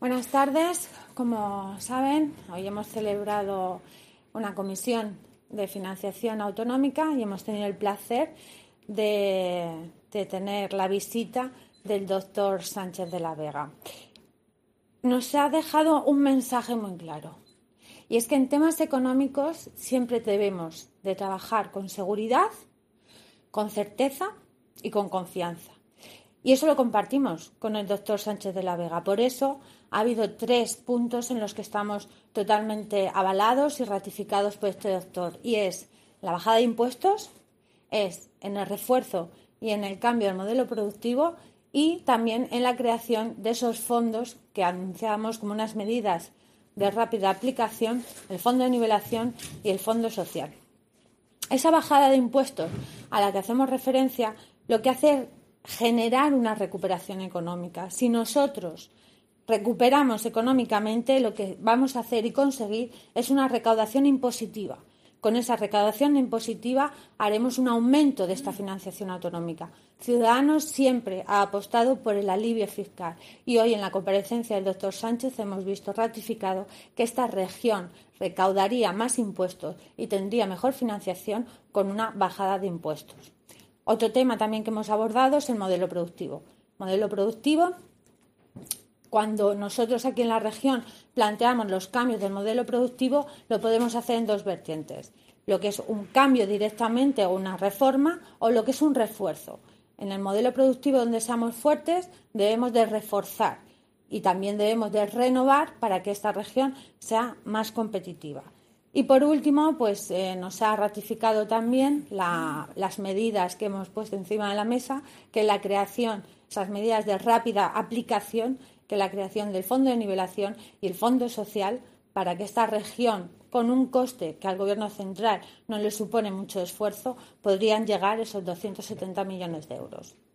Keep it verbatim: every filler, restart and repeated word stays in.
Buenas tardes. Como saben, hoy hemos celebrado una comisión de financiación autonómica y hemos tenido el placer de, de tener la visita del doctor Sánchez de la Vega. Nos ha dejado un mensaje muy claro, y es que en temas económicos siempre debemos de trabajar con seguridad, con certeza y con confianza. Y eso lo compartimos con el doctor Sánchez de la Vega. Por eso ha habido tres puntos en los que estamos totalmente avalados y ratificados por este doctor. Y es la bajada de impuestos, es en el refuerzo y en el cambio del modelo productivo y también en la creación de esos fondos que anunciamos como unas medidas de rápida aplicación, el fondo de nivelación y el fondo social. Esa bajada de impuestos a la que hacemos referencia lo que hace es generar una recuperación económica. Si nosotros recuperamos económicamente, lo que vamos a hacer y conseguir es una recaudación impositiva. Con esa recaudación impositiva haremos un aumento de esta financiación autonómica. Ciudadanos siempre ha apostado por el alivio fiscal y hoy en la comparecencia del doctor Sánchez hemos visto ratificado que esta región recaudaría más impuestos y tendría mejor financiación con una bajada de impuestos. Otro tema también que hemos abordado es el modelo productivo. Modelo productivo, cuando nosotros aquí en la región planteamos los cambios del modelo productivo, lo podemos hacer en dos vertientes. Lo que es un cambio directamente o una reforma o lo que es un refuerzo. En el modelo productivo donde seamos fuertes debemos de reforzar y también debemos de renovar para que esta región sea más competitiva. Y por último, pues eh, nos ha ratificado también la, las medidas que hemos puesto encima de la mesa, que la creación, esas medidas de rápida aplicación, que la creación del fondo de nivelación y el fondo social para que esta región, con un coste que al Gobierno central no le supone mucho esfuerzo, podrían llegar a esos doscientos setenta millones de euros.